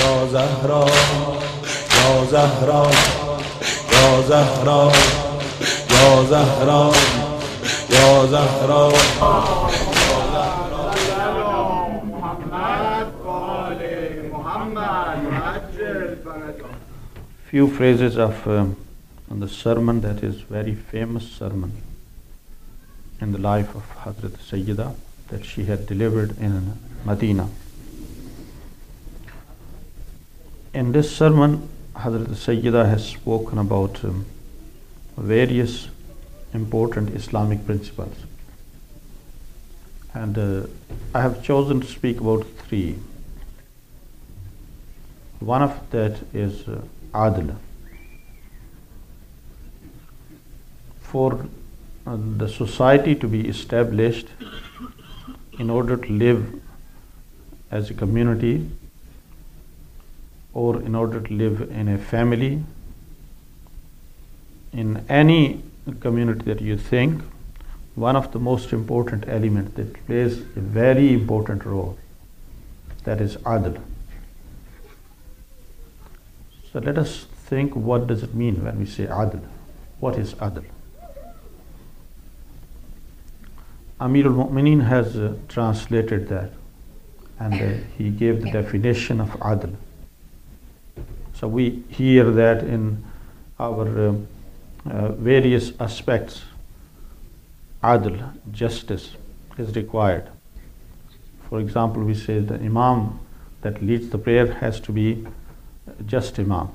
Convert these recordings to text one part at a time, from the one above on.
Ya Zahra, Ya Zahra, Ya Zahra, Ya Zahra, Ya Zahra. Few phrases of the sermon that is very famous sermon in the life of Hazrat Sayyida that she had delivered in Medina. In this sermon, Hazrat Sayyida has spoken about various important Islamic principles, and I have chosen to speak about three. One of that is Adl. For the society to be established in order to live as a community or in order to live in a family, in any community that you think, one of the most important elements that plays a very important role, that is Adl. So let us think, what does it mean when we say Adl? What is Adl? Amir al-Mu'mineen has translated that, and he gave the definition of Adl. So we hear that in our various aspects. Adl, justice, is required. For example, we say the Imam that leads the prayer has to be just Imam.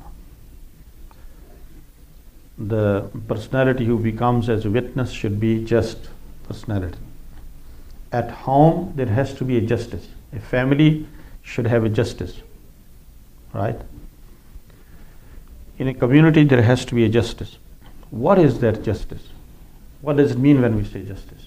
The personality who becomes as a witness should be just personality. At home, there has to be a justice. A family should have a justice, right? In a community, there has to be a justice. What is that justice? What does it mean when we say justice?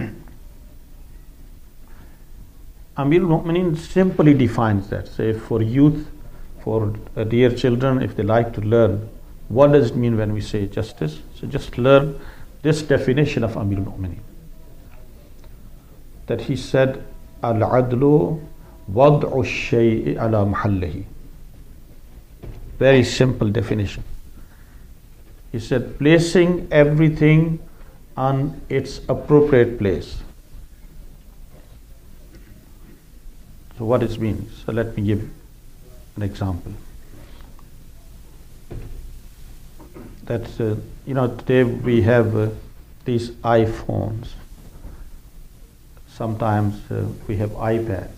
Amir al-Mu'mineen simply defines that. Say for youth, for dear children, if they like to learn, what does it mean when we say justice? So just learn this definition of Amir al-Mu'mineen. That he said, Al-adlu wad'u ash-shay'i ala mahallihi. Very simple definition. He said, placing everything on its appropriate place. So what does it mean? So let me give an example. That today we have these iPhones. Sometimes we have iPads.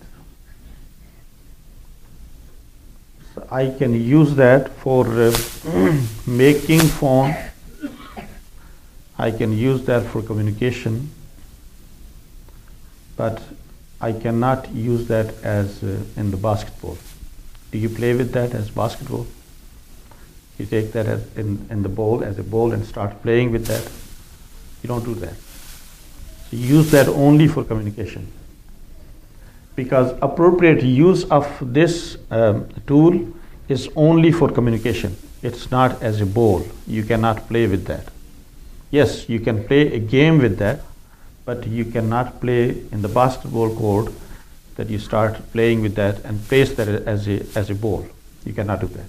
So I can use that for making phone. I can use that for communication, but I cannot use that as in the basketball. Do you play with that as basketball? You take that as in the ball, as a ball, and start playing with that. You don't do that. So you use that only for communication. Because appropriate use of this tool is only for communication. It's not as a ball. You cannot play with that. Yes, you can play a game with that, but you cannot play in the basketball court that you start playing with that and place that as a ball. You cannot do that.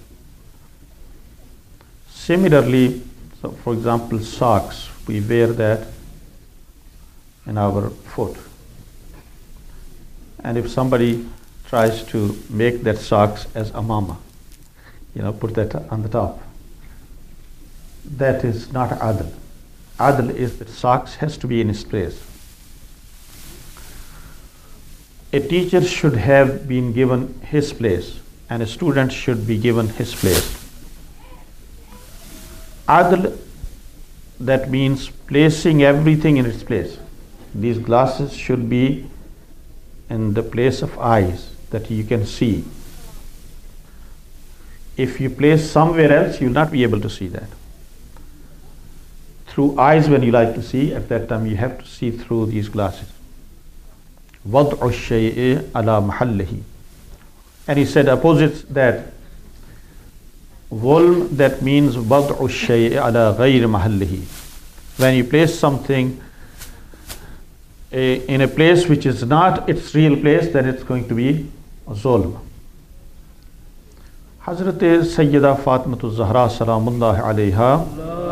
Similarly, so for example, socks, we wear that in our foot. And if somebody tries to make that socks as amama, put that on the top, that is not adl. Adl is that socks has to be in its place. A teacher should have been given his place, and a student should be given his place. Adl, that means placing everything in its place. These glasses should be in the place of eyes that you can see. If you place somewhere else, you will not be able to see that. Through eyes, when you like to see, at that time you have to see through these glasses. وَضْعُ الشَّيْءِ عَلَى مَحَلِّهِ. And he said opposite that. Zulm, that means وَضْعُ الشَّيْءِ عَلَى غَيْرِ مَحَلِّهِ. When you place something in a place which is not its real place, then it's going to be zulm. Hazrat Sayyida Fatimatul Zahra Salamullah alayha,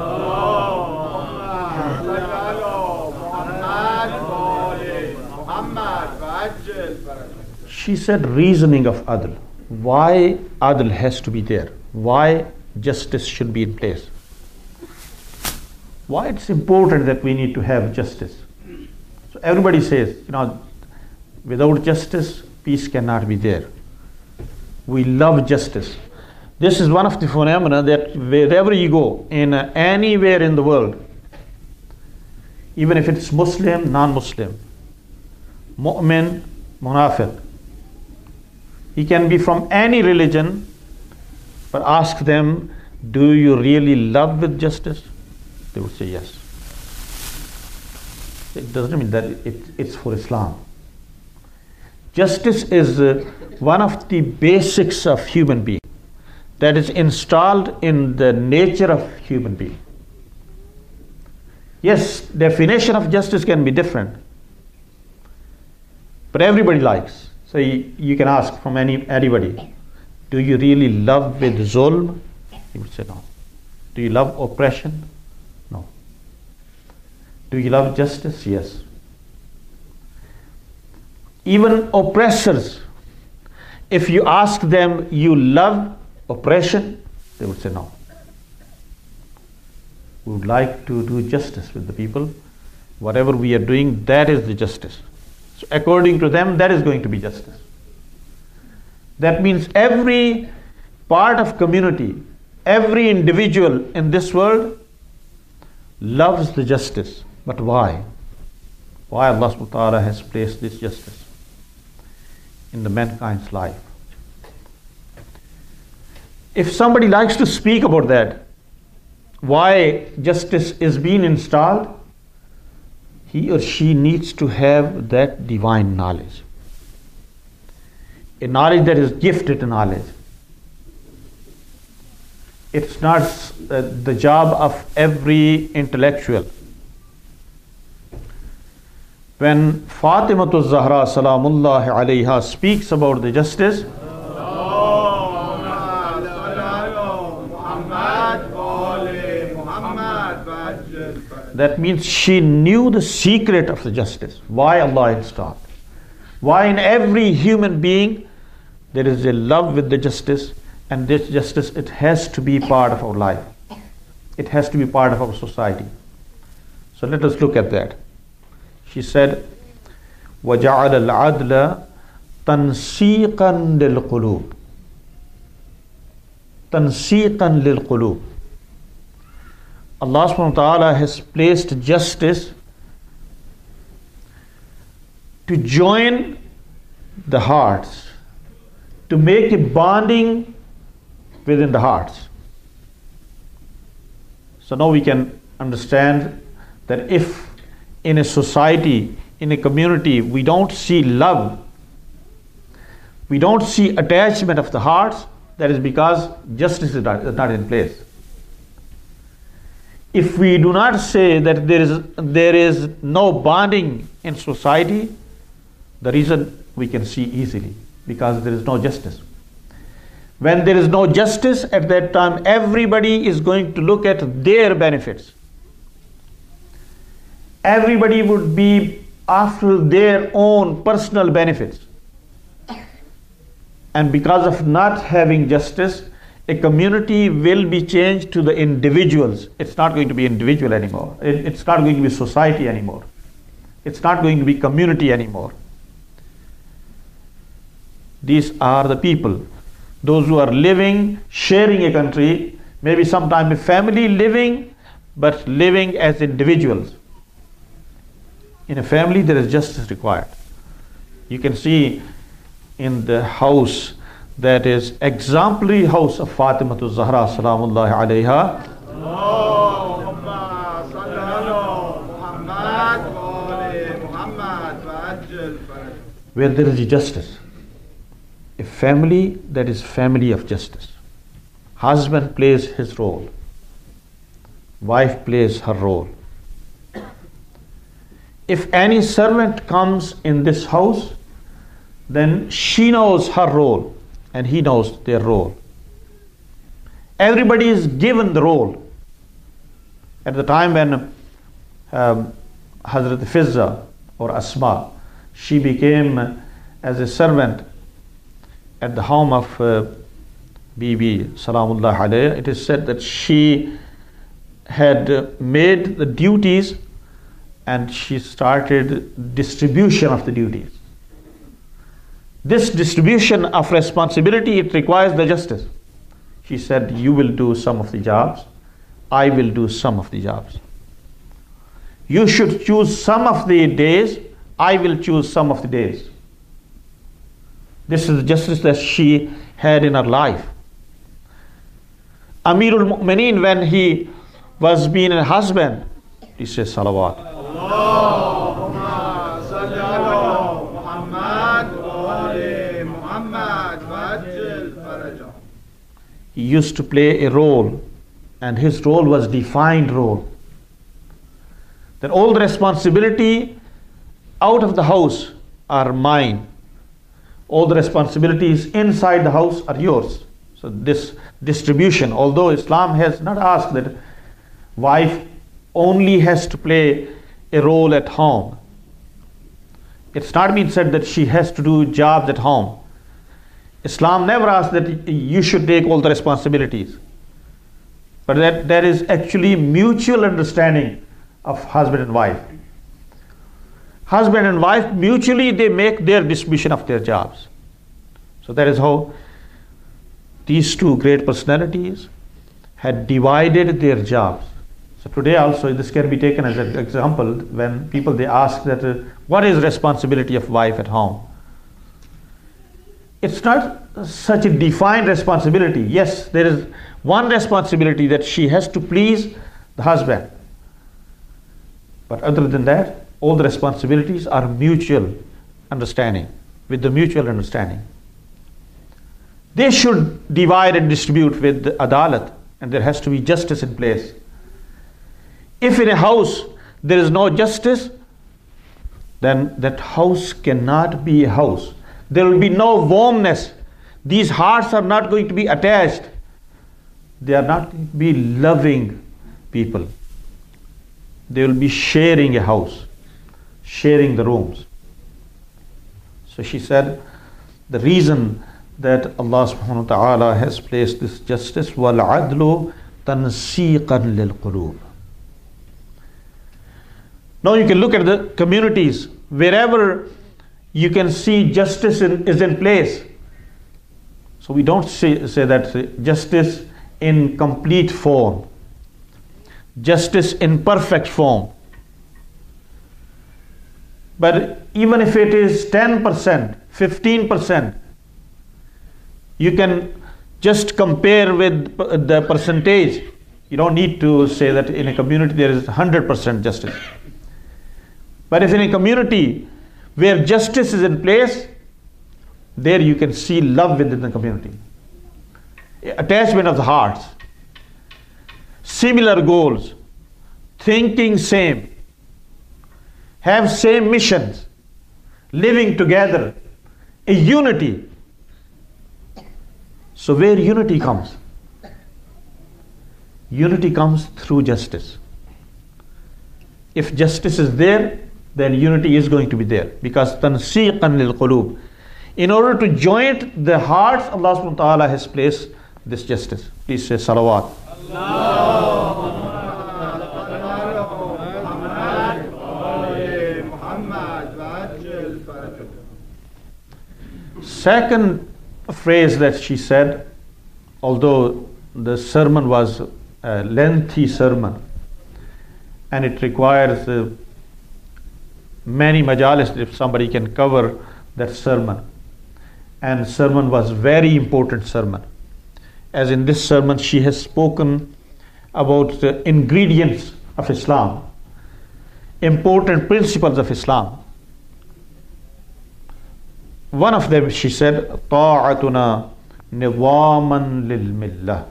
she said reasoning of adl, why adl has to be there, why justice should be in place, why it's important that we need to have justice. So everybody says, without justice, peace cannot be there. We love justice. This is one of the phenomena that wherever you go, in anywhere in the world, even if it's Muslim, non-Muslim, mu'min, munafiq, he can be from any religion, but ask them, do you really love with justice? They would say yes. It doesn't mean that it's for Islam. Justice is one of the basics of human being, that is installed in the nature of human being. Yes, definition of justice can be different, but everybody likes. So you can ask from anybody, do you really love with zulm? He would say no. Do you love oppression? No. Do you love justice? Yes. Even oppressors, if you ask them, you love oppression, they would say no. We would like to do justice with the people. Whatever we are doing, that is the justice. So according to them, that is going to be justice. That means every part of community, every individual in this world loves the justice. But why? Why Allah subhanahu wa ta'ala has placed this justice in the mankind's life? If somebody likes to speak about that, why justice is being installed, he or she needs to have that divine knowledge, a knowledge that is gifted knowledge. It's not the job of every intellectual. When Fatimatul Zahra Salamullah alayha speaks about the justice, that means she knew the secret of the justice. Why Allah installed. Why in every human being there is a love with the justice, and this justice, it has to be part of our life. It has to be part of our society. So let us look at that. She said, وَجَعَلَ الْعَدْلَ تَنْسِيقًا لِلْقُلُوبِ تَنْسِيقًا لِلْقُلُوبِ. Allah subhanahu wa ta'ala has placed justice to join the hearts, to make a bonding within the hearts. So now we can understand that if in a society, in a community, we don't see love, we don't see attachment of the hearts, that is because justice is not in place. If we do not say that there is no bonding in society, the reason we can see easily, because there is no justice. When there is no justice, at that time everybody is going to look at their benefits. Everybody would be after their own personal benefits. And because of not having justice, a community will be changed to the individuals. It's not going to be individual anymore. It's not going to be society anymore. It's not going to be community anymore. These are the people, those who are living, sharing a country, maybe sometimes a family living, but living as individuals. In a family, there is justice required. You can see in the house that is exemplary house of Fatimatul Zahra Salamullahi alayha, where there is justice. A family that is family of justice. Husband plays his role. Wife plays her role. If any servant comes in this house, then she knows her role and he knows their role. Everybody is given the role. At the time when Hazrat Fizza or Asma, she became as a servant at the home of Bibi Salamullah alayha, it is said that she had made the duties and she started distribution of the duties. This distribution of responsibility, it requires the justice. She said, you will do some of the jobs, I will do some of the jobs. You should choose some of the days, I will choose some of the days. This is the justice that she had in her life. Amirul Mu'mineen, when he was being a husband, he says salawat. Allahumma salli ala Muhammad wa ali Muhammad wajil farajah. He used to play a role, and his role was defined role. That all the responsibility out of the house are mine. All the responsibilities inside the house are yours. So this distribution, although Islam has not asked that wife only has to play a role at home. It's not been said that she has to do jobs at home. Islam never asked that you should take all the responsibilities. But that there is actually mutual understanding of husband and wife. Husband and wife mutually they make their distribution of their jobs. So that is how these two great personalities had divided their jobs. So today also this can be taken as an example when people they ask that what is responsibility of wife at home? It's not such a defined responsibility. Yes, there is one responsibility that she has to please the husband. But other than that, all the responsibilities are mutual understanding, with the mutual understanding. They should divide and distribute with adalat, and there has to be justice in place. If in a house there is no justice, then that house cannot be a house. There will be no warmness. These hearts are not going to be attached. They are not going to be loving people. They will be sharing a house, sharing the rooms. So she said, the reason that Allah subhanahu wa ta'ala has placed this justice, وَالْعَدْلُ تَنْسِيقًا لِلْقُلُوبِ. Now you can look at the communities, wherever you can see justice is in place. So we don't say that justice in complete form, justice in perfect form. But even if it is 10%, 15%, you can just compare with the percentage. You don't need to say that in a community there is 100% justice. But if in a community where justice is in place, there you can see love within the community, attachment of the hearts, similar goals, thinking same, have same missions, living together, a unity. So where unity comes? Unity comes through justice. If justice is there, then unity is going to be there. Because tansiqan lil qulub. In order to join the hearts, Allah subhanahu wa ta'ala has placed this justice. Please say salawat. Second phrase that she said, although the sermon was a lengthy sermon and it requires many majalis if somebody can cover that sermon, and sermon was very important sermon. As in this sermon she has spoken about the ingredients of Islam, important principles of Islam. One of them, she said, طاعتنا نظاما للملة.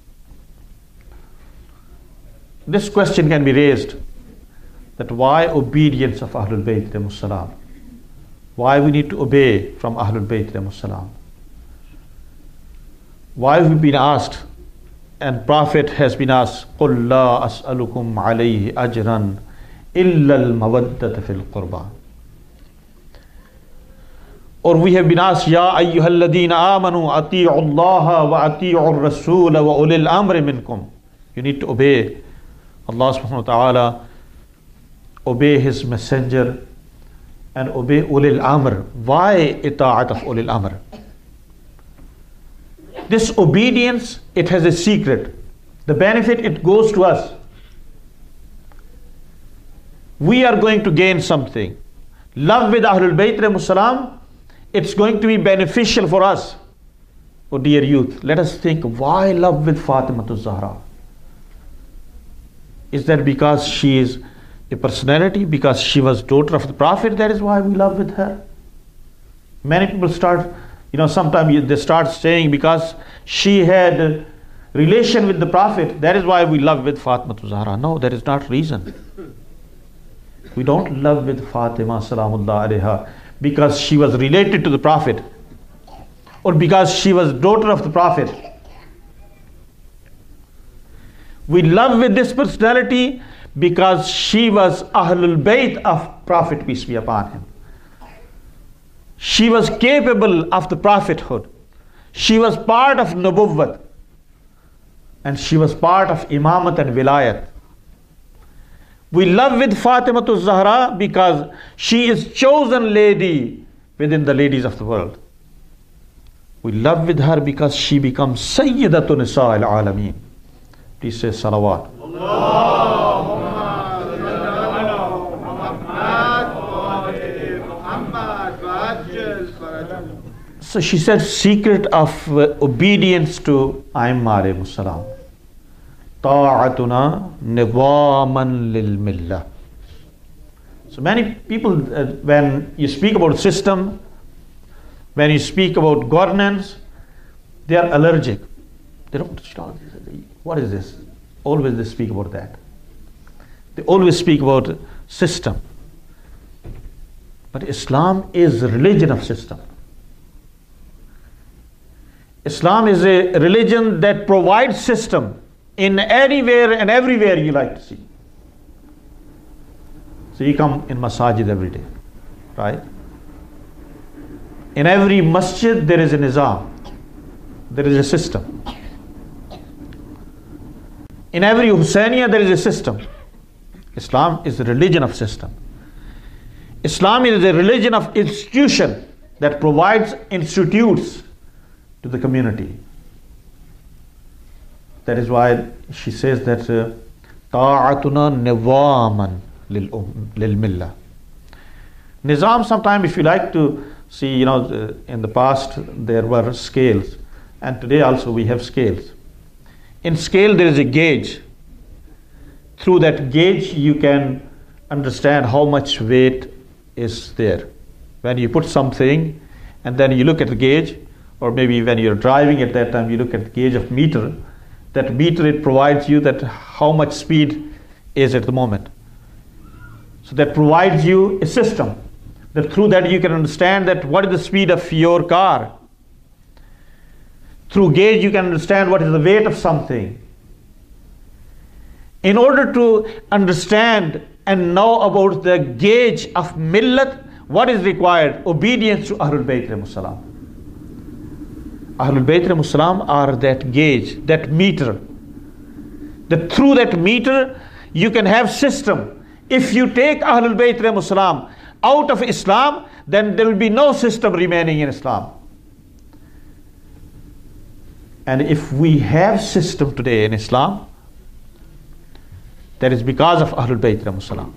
This question can be raised, that why obedience of Ahlul Bayt alayhimus salam? Why we need to obey from Ahlul Bayt alayhimus salam? Why have we been asked and Prophet has been asked, قُلْ لَا أَسْأَلُكُمْ عَلَيْهِ أَجْرًا إِلَّا الْمَوَدَّةَ فِي الْقُرْبَى. Or we have been asked, يَا أَيُّهَا الَّذِينَ آمَنُوا أَطِيعُوا اللَّهَ وَأَطِيعُوا الرَّسُولَ وَأُولِي الْأَمْرِ مِنْكُمْ. You need to obey Allah subhanahu wa ta'ala, obey His Messenger, and obey Ulil Amr. Why ita'at of Ulil Amr? This obedience, it has a secret. The benefit, it goes to us. We are going to gain something. Love with Ahlul Bayt Salam, it's going to be beneficial for us. Oh dear youth, let us think, why love with Fatima Zahra? Is that because she is a personality, because she was daughter of the Prophet, that is why we love with her? Many people start, sometimes they start saying because she had a relation with the Prophet, that is why we love with Fatima Zahra. No, that is not reason. We don't love with Fatima Salamullah alayha because she was related to the Prophet or because she was daughter of the Prophet. We love with this personality because she was Ahlul Bayt of Prophet, peace be upon him. She was capable of the prophethood. She was part of Nubuwwat. And she was part of Imamat and Wilayat. We love with Fatima Zahra because she is chosen lady within the ladies of the world. We love with her because she becomes Sayyidatun Nisa al-Alameen. Please say salawat. So she said, secret of obedience to A'immah alayhimus salam. Ta'atuna nizaman lil millah. So many people, when you speak about system, when you speak about governance, they are allergic. They don't, what is this? Always they speak about that. They always speak about system. But Islam is a religion of system. Islam is a religion that provides system in anywhere and everywhere you like to see. So you come in masajid every day, right? In every masjid there is a nizam, there is a system. In every Husainiyah there is a system. Islam is a religion of system. Islam is a religion of institution that provides institutes to the community. That is why she says that ta'atuna nizaman lil millah. Nizam, sometimes if you like to see, in the past there were scales, and today also we have scales. In scale there is a gauge. Through that gauge you can understand how much weight is there. When you put something and then you look at the gauge, or maybe when you're driving at that time you look at the gauge of meter, that meter, it provides you that how much speed is at the moment. So that provides you a system that through that you can understand that what is the speed of your car. Through gauge you can understand what is the weight of something. In order to understand and know about the gauge of millat, what is required? Obedience to Ahlul Bayt Salam. Ahlul Bayt Salam are that gauge, that meter. That through that meter you can have system. If you take Ahlul Bayt Salam out of Islam, then there will be no system remaining in Islam. And if we have system today in Islam, that is because of Ahlul Bayt Salam.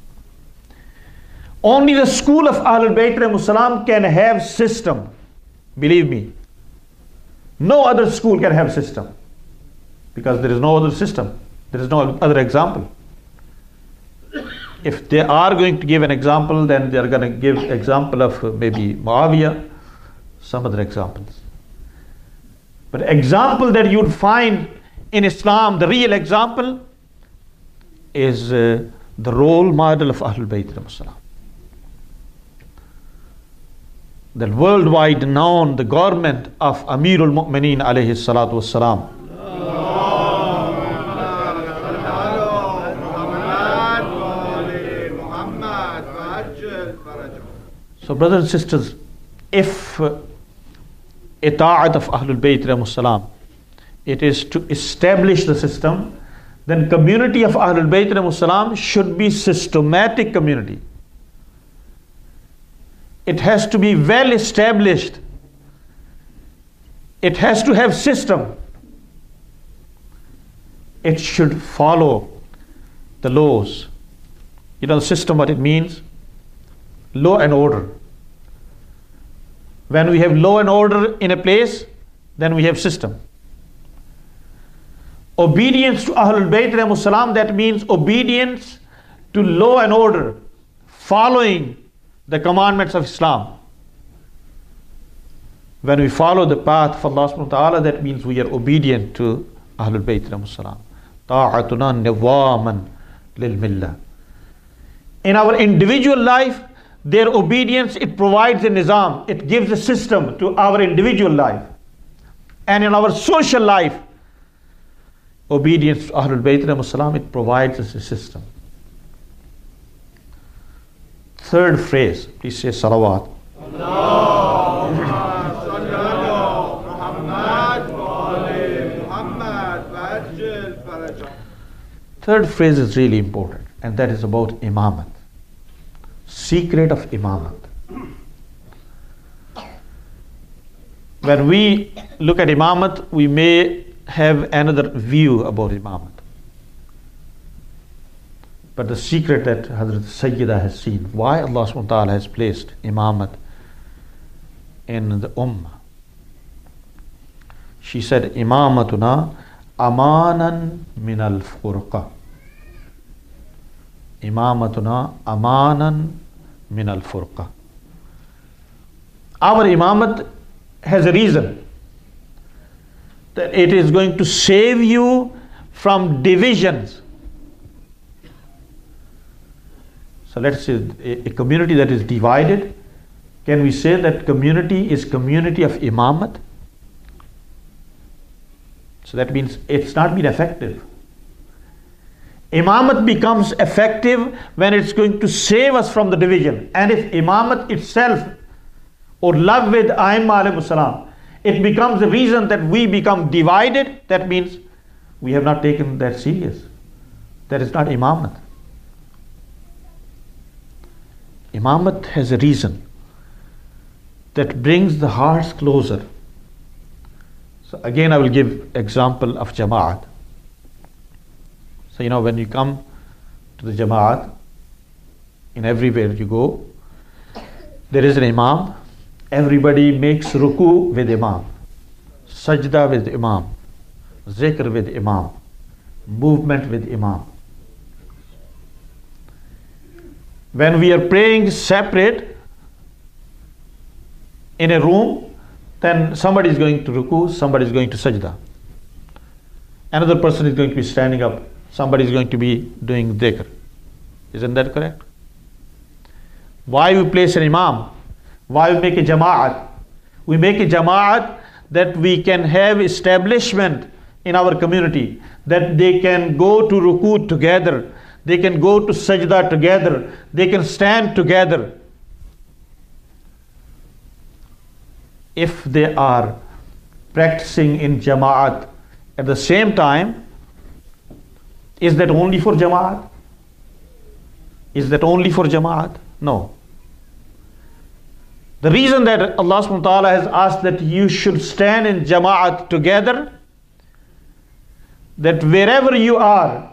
Only the school of Ahlul Bayt Salam can have system. Believe me. No other school can have system. Because there is no other system. There is no other example. If they are going to give an example, then they are going to give example of maybe Muawiyah, some other examples. But example that you would find in Islam, the real example, is the role model of Ahlul Bayt Salam. The worldwide known, the government of Amirul Mu'mineen alayhi salatu wassalam. So brothers and sisters, if ita'at of Ahlul Bayt salam, it is to establish the system, then community of Ahlul Bayt salam should be systematic community. It has to be well established. It has to have system. It should follow the laws. You know the system, what it means? Law and order. When we have law and order in a place, then we have system. Obedience to Ahlul Bayt salam, that means obedience to law and order, following the commandments of Islam. When we follow the path of Allah subhanahu wa ta'ala, that means we are obedient to Ahlul Bayt salam. Ta'atuna niwaman lil millah. In our individual life, their obedience, it provides a nizam, it gives a system to our individual life. And in our social life, obedience to Ahlul Bayt salam, it provides us a system. Third phrase, please say salawat. Third phrase is really important, and that is about imamat. Secret of imamat. When we look at imamat, we may have another view about imamat. But the secret that Hazrat Sayyida has seen, why Allah subhanahu wa ta'ala has placed imamat in the ummah. She said, imamatuna amanan min al-furqa. Imamatuna amanan min al-furqa. Our imamat has a reason, that it is going to save you from divisions. So let's say a community that is divided, can we say that community is community of imamat? So that means it's not been effective. Imamat becomes effective when it's going to save us from the division. And if imamat itself, or love with Aimma alayhi salam, it becomes the reason that we become divided, that means we have not taken that serious. That is not imamat. Imamat has a reason that brings the hearts closer. So again I will give example of Jama'at. So you know, when you come to the Jama'at, in everywhere you go, there is an Imam. Everybody makes ruku with Imam, sajda with Imam, zikr with Imam, movement with Imam. When we are praying separate in a room, then somebody is going to ruku, somebody is going to sajda. Another person is going to be standing up, somebody is going to be doing dhikr. Isn't that correct? Why we place an imam? Why we make a jama'at? We make a jama'at that we can have establishment in our community, that they can go to ruku together, they can go to sajda together, they can stand together. If they are practicing in jama'at at the same time, is that only for jama'at? Is that only for jama'at? No. The reason that Allah subhanahu wa ta'ala has asked that you should stand in jama'at together, that wherever you are,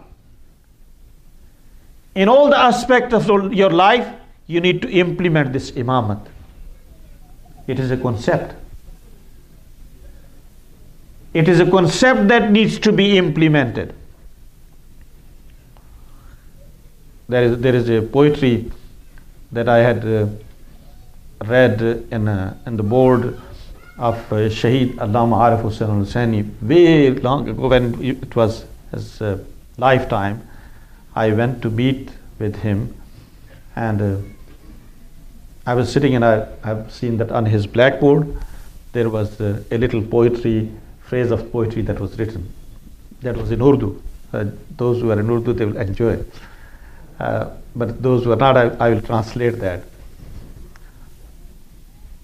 in all the aspects of your life, you need to implement this imamat. It is a concept. It is a concept that needs to be implemented. There is a poetry that I had read in the board of Shaheed Allama Arif Hussain al-Hussaini way long ago, when it was his lifetime. I went to meet with him, and I was sitting, and I've seen that on his blackboard there was a little phrase of poetry that was written. That was in Urdu. Those who are in Urdu, they will enjoy it. But those who are not, I will translate that.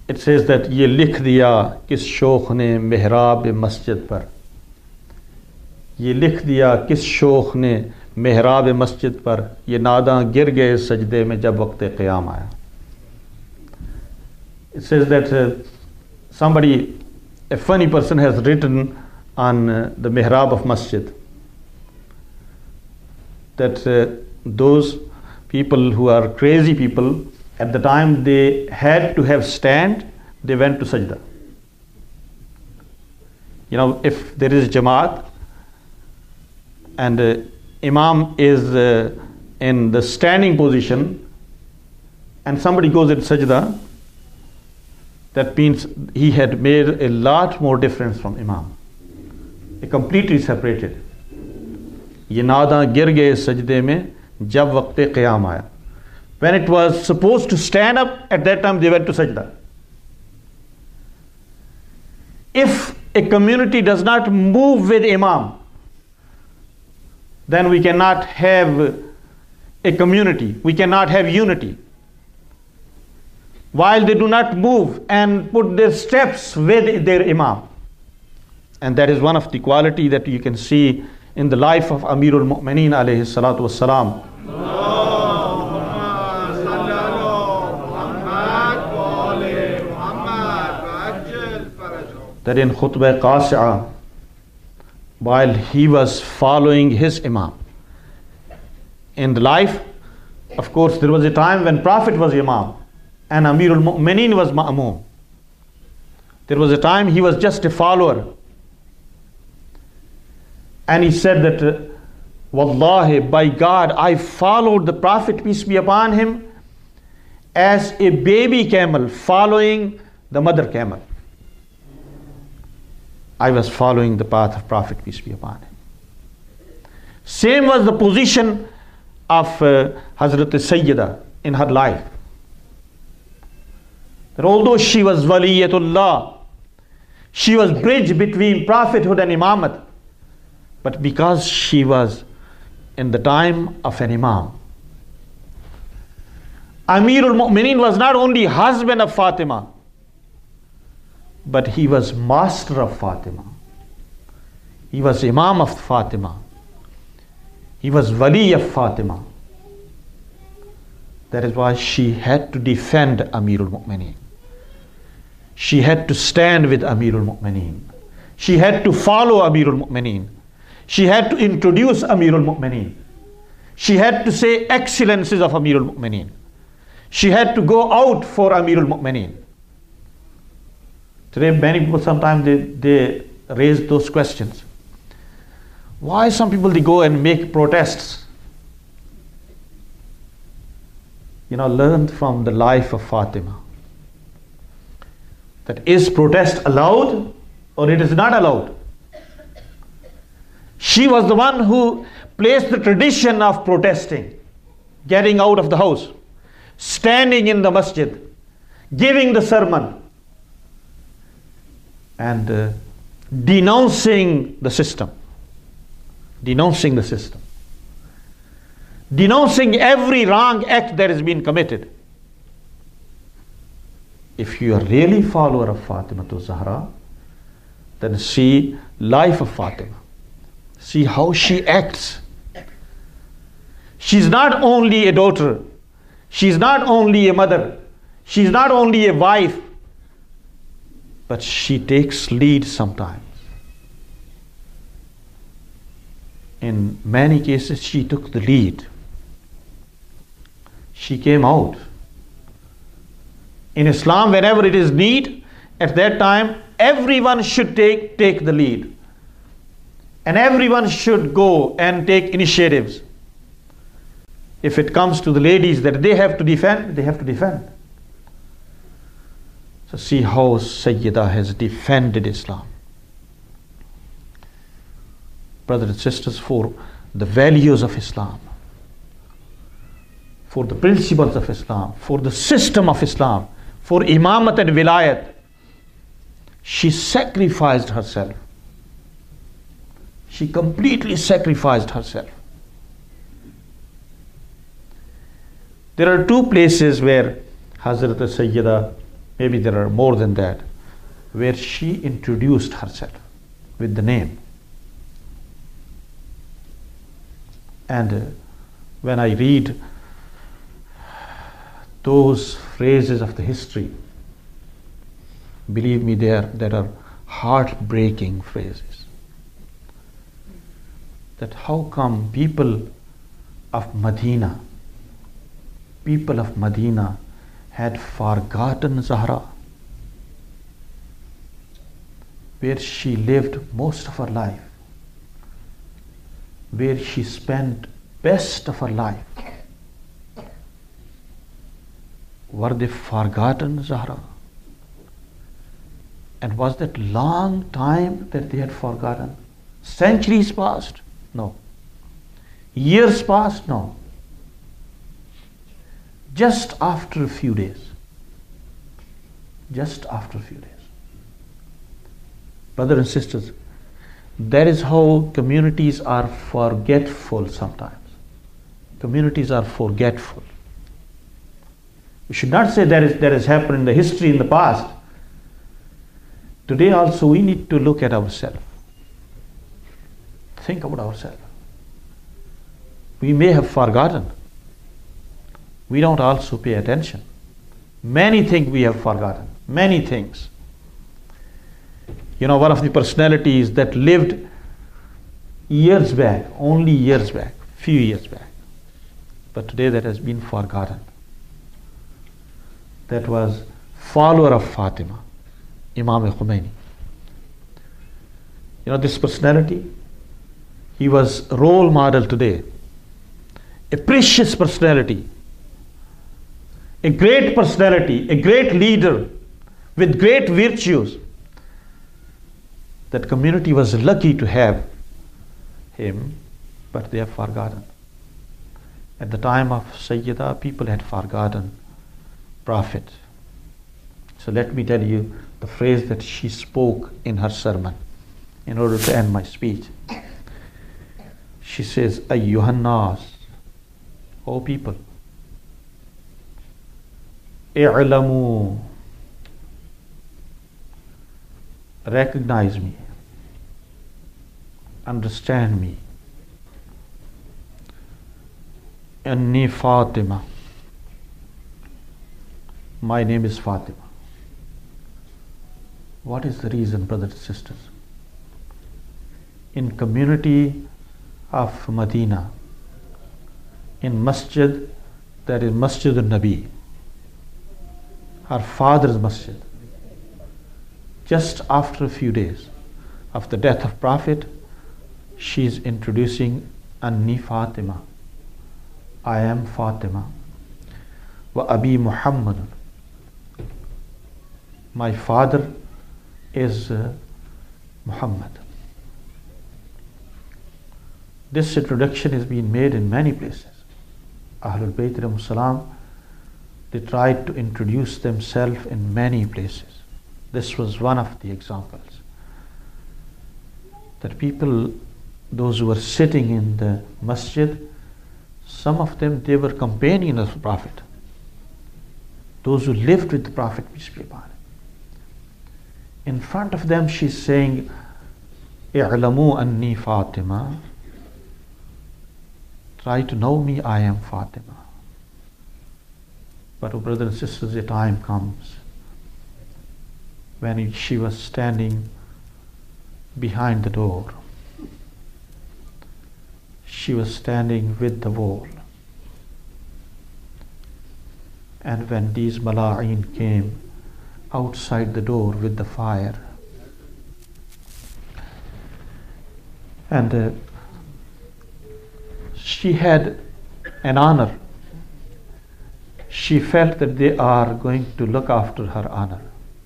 it says that ये लिख दिया किस शोख ने मेहराब मस्जिद पर, ये लिख दिया किस शोख ने मेहराब मस्जिद पर, ये नादा गिर गए सजदे में जब वक्त क़याम आया. It says that somebody, a funny person, has written on the mihrab of masjid that those people who are crazy people, at the time they had to have stand, they went to sajda. You know, if there is jamaat and imam is in the standing position and somebody goes in sajda, that means he had made a lot more difference from imam. He completely separated. ये नादा गिर गए सजदे में जब वक्त क़याम आया. When it was supposed to stand up, at that time they went to sajda. If a community does not move with imam, then we cannot have a community, we cannot have unity. While they do not move and put their steps with their imam. And that is one of the quality that you can see in the life of Amirul Mu'mineen alayhi salatu wassalam. That in Khutbah Qasi'ah, while he was following his imam, in the life, of course, there was a time when Prophet was imam and Amirul Mu'mineen was ma'mum. There was a time he was just a follower. And he said that, Wallahi, by God, I followed the Prophet, peace be upon him, as a baby camel following the mother camel. I was following the path of Prophet, peace be upon him. Same was the position of Hazrat Sayyida in her life. That although she was Waliyatullah, she was bridge between prophethood and imamat, but because she was in the time of an imam. Amirul Mu'mineen was not only husband of Fatima, but he was master of Fatima. He was imam of Fatima. He was wali of Fatima. That is why she had to defend Amirul Mu'mineen. She had to stand with Amirul Mu'mineen. She had to follow Amirul Mu'mineen. She had to introduce Amirul Mu'mineen. She had to say excellences of Amirul Mu'mineen. She had to go out for Amirul Mu'mineen. Today many people sometimes they raise those questions. Why some people they go and make protests? You know, learn from the life of Fatima. That is protest allowed or it is not allowed? She was the one who placed the tradition of protesting, getting out of the house, standing in the masjid, giving the sermon, and denouncing the system. Denouncing the system. Denouncing every wrong act that has been committed. If you are really follower of Fatima to Zahra, then see life of Fatima. See how she acts. She's not only a daughter. She's not only a mother. She's not only a wife. But she takes lead sometimes. In many cases, she took the lead. She came out. In Islam, whenever it is need, at that time, everyone should take the lead. And everyone should go and take initiatives. If it comes to the ladies that they have to defend, they have to defend. So see how Sayyida has defended Islam. Brothers and sisters, for the values of Islam, for the principles of Islam, for the system of Islam, for imamat and wilayat, she sacrificed herself. She completely sacrificed herself. There are two places where Hazrat Sayyida maybe there are more than that, where she introduced herself with the name. And when I read those phrases of the history, believe me, there are heartbreaking phrases. That how come people of Medina had forgotten Zahra, where she lived most of her life, where she spent best of her life. Were they forgotten Zahra? And was that long time that they had forgotten? Centuries passed? No. Years passed? No. Just after a few days. Just after a few days. Brothers and sisters, that is how communities are forgetful sometimes. Communities are forgetful. We should not say that has happened in the history in the past. Today also we need to look at ourselves. Think about ourselves. We may have forgotten. We don't also pay attention. Many things we have forgotten. Many things. You know, one of the personalities that lived years back, only years back, few years back, but today that has been forgotten. That was follower of Fatima, Imam Khomeini. You know, this personality, he was a role model today, a precious personality, a great personality, a great leader with great virtues. That community was lucky to have him, but they have forgotten. At the time of Sayyidah, people had forgotten Prophet. So let me tell you the phrase that she spoke in her sermon in order to end my speech. She says, Ayyuhan nas, O people, i'lamu, recognize me, understand me, anni Fatima, my name is Fatima. What is the reason, brothers and sisters? In community of Medina, in masjid, that is Masjid al-Nabi, her father's masjid, just after a few days of the death of Prophet, she is introducing Anni Fatima. I am Fatima. Wa Abi Muhammad. My father is Muhammad. This introduction has been made in many places. Ahlul Bayt alayhimus salam, they tried to introduce themselves in many places. This was one of the examples. That people, those who were sitting in the masjid, some of them, they were companions of the Prophet. Those who lived with the Prophet, peace be upon him. In front of them, she's saying, I'lamu anni Fatima. Try to know me, I am Fatima. But, oh brothers and sisters, a time comes when she was standing behind the door. She was standing with the wall. And when these Mala'in came outside the door with the fire, and she had an honor. She felt that they are going to look after her honor.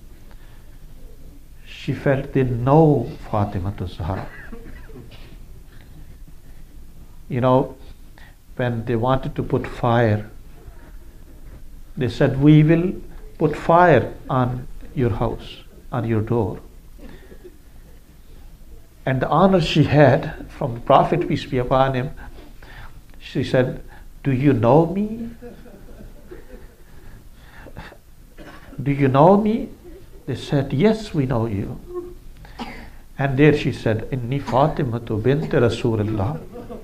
She felt they know Fatima to Zahra. You know, when they wanted to put fire, they said, we will put fire on your house, on your door. And the honor she had from the Prophet, peace be upon him, she said, do you know me? do you know me? They said, yes, we know you. And there she said, Inni Fatimatu bint Rasulullah.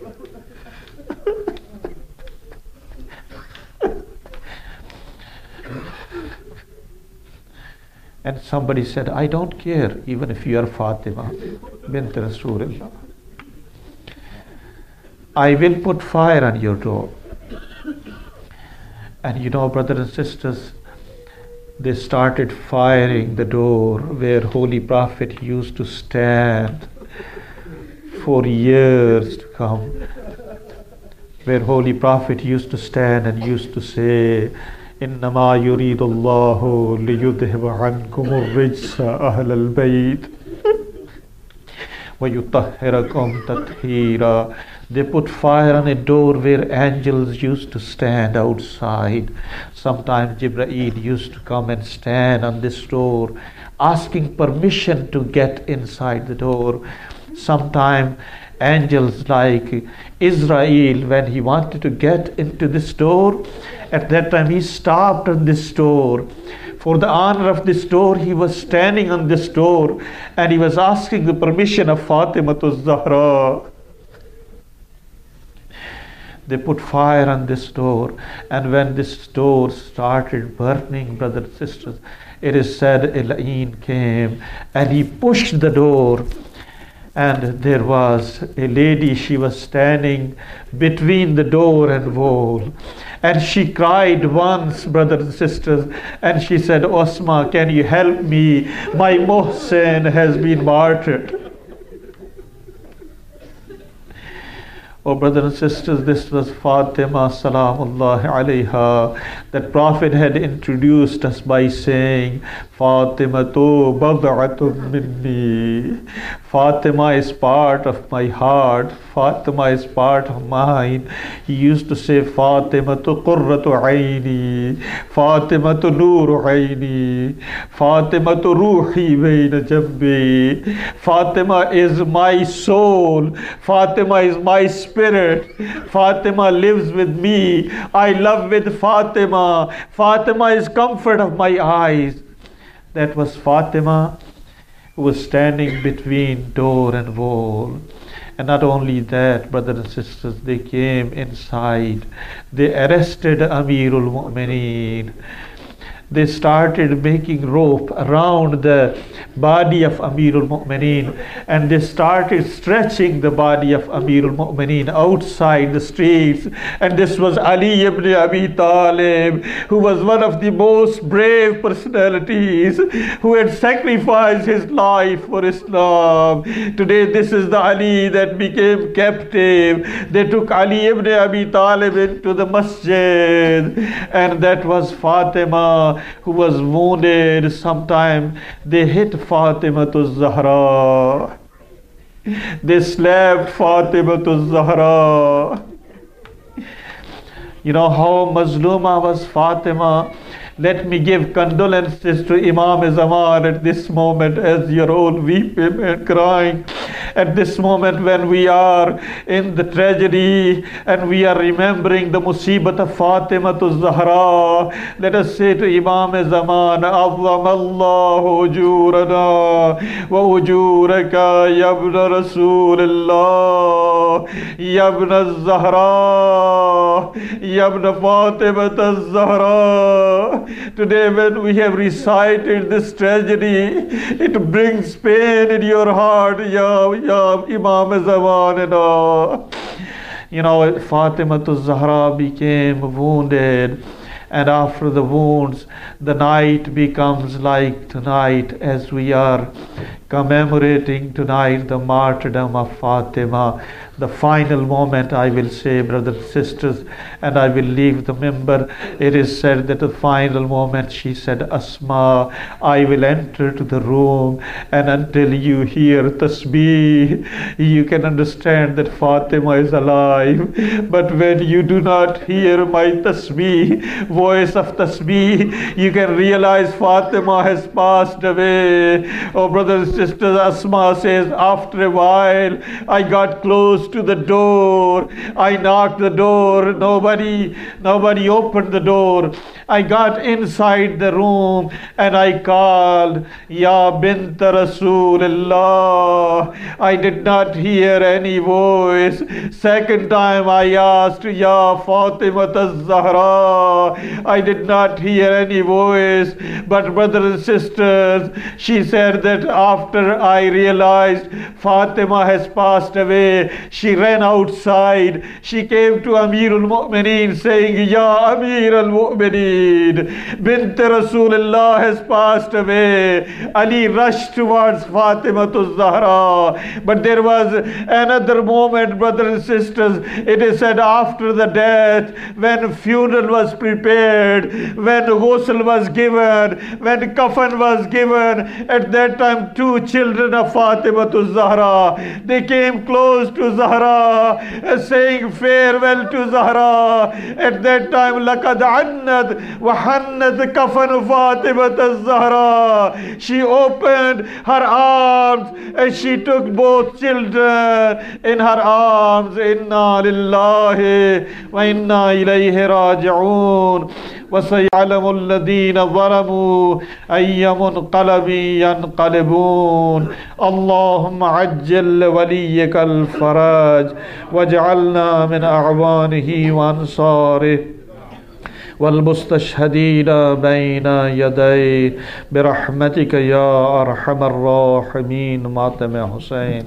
And somebody said, I don't care even if you are Fatima bint Rasulullah. I will put fire on your door. And you know, brothers and sisters, they started firing the door where Holy Prophet used to stand for years to come. Where Holy Prophet used to stand and used to say, إنما يريد الله ليذهب عنكم الرجس أهل البيت ويطهركم تطهيرا. They put fire on a door where angels used to stand outside. Sometimes Jibreel used to come and stand on this door, asking permission to get inside the door. Sometimes angels like Israel, when he wanted to get into this door, at that time he stopped on this door. For the honor of this door, he was standing on this door and he was asking the permission of Fatimatul Zahra. They put fire on this door, and when this door started burning, brothers and sisters, it is said Elaine came and he pushed the door, and there was a lady, she was standing between the door and wall, and she cried once, brothers and sisters, and she said, Osma, can you help me? My Mohsen has been martyred. Oh, brothers and sisters, this was Fatima Salamullahi alayha. That Prophet had introduced us by saying, Fatima tu bad'atun minni. Fatima is part of my heart. Fatima is part of mine. He used to say, Fatima tu qurratu aini. Fatima tu nuru aini. Fatima tu ruhi bayna jambi. Fatima is my soul. Fatima is my spirit. Fatima lives with me. I love with Fatima. Fatima is comfort of my eyes. That was Fatima, who was standing between door and wall. And not only that, brothers and sisters, they came inside. They arrested Amirul Mu'mineen. They started making rope around the body of Amirul Mu'mineen, and they started stretching the body of Amirul Mu'mineen outside the streets. And this was Ali ibn Abi Talib, who was one of the most brave personalities, who had sacrificed his life for Islam. Today this is the Ali that became captive. They took Ali ibn Abi Talib into the masjid, and that was Fatima, who was wounded. Sometime they hit Fatima to Zahra. They slapped Fatima to Zahra. You know how Mazluma was Fatima? Let me give condolences to Imam Zaman at this moment, as you're all weeping and crying. At this moment when we are in the tragedy and we are remembering the musibat of Fatima to Zahra, let us say to Imam Zaman, Azzamallahu ujurana wa ujuraka yabna Rasulullah, yabna Zahra, yabna Fatima to Zahra. Today when we have recited this tragedy, it brings pain in your heart, Ya Imam Zaman and all. You know, Fatima to Zahra became wounded, and after the wounds, the night becomes like tonight, as we are commemorating tonight the martyrdom of Fatima. The final moment, I will say, brothers and sisters, and I will leave the member. It is said that the final moment, she said, Asma, I will enter to the room, and until you hear tasbih, you can understand that Fatima is alive. But when you do not hear my tasbih, voice of tasbih, you can realize Fatima has passed away. Oh, brothers and sisters, Asma says, after a while, I got close to the door. I knocked the door. Nobody opened the door. I got inside the room and I called, Ya bint Rasulullah. I did not hear any voice. Second time I asked, Ya Fatima az-Zahra. I did not hear any voice. But brothers and sisters, she said that after I realized Fatima has passed away, she ran outside. She came to Amirul Mu'mineen saying, Ya Amir al-Mu'mineen, Bint Rasulullah has passed away. Ali rushed towards Fatima az-Zahra. But there was another moment, brothers and sisters. It is said after the death, when funeral was prepared, when ghusl was given, when kafan was given, at that time two children of Fatima az-Zahra, they came close to Zahra, saying farewell to Zahra. At that time, laqad annat wa hannat kafan Fatima az-Zahra. She opened her arms and she took both children in her arms. Inna lillahi wa inna ilayhi raji'un. وَسَيَعْلَمُ الَّذِينَ ظَلَمُوا أَيَّ مُنْقَلَبٍ يَنْقَلِبُونَ اللهم عجل وليك الفرج واجعلنا من أعوانه وأنصاره والمستشهدين بين يديه برحمتك يا أرحم الراحمين. ماتم حسين.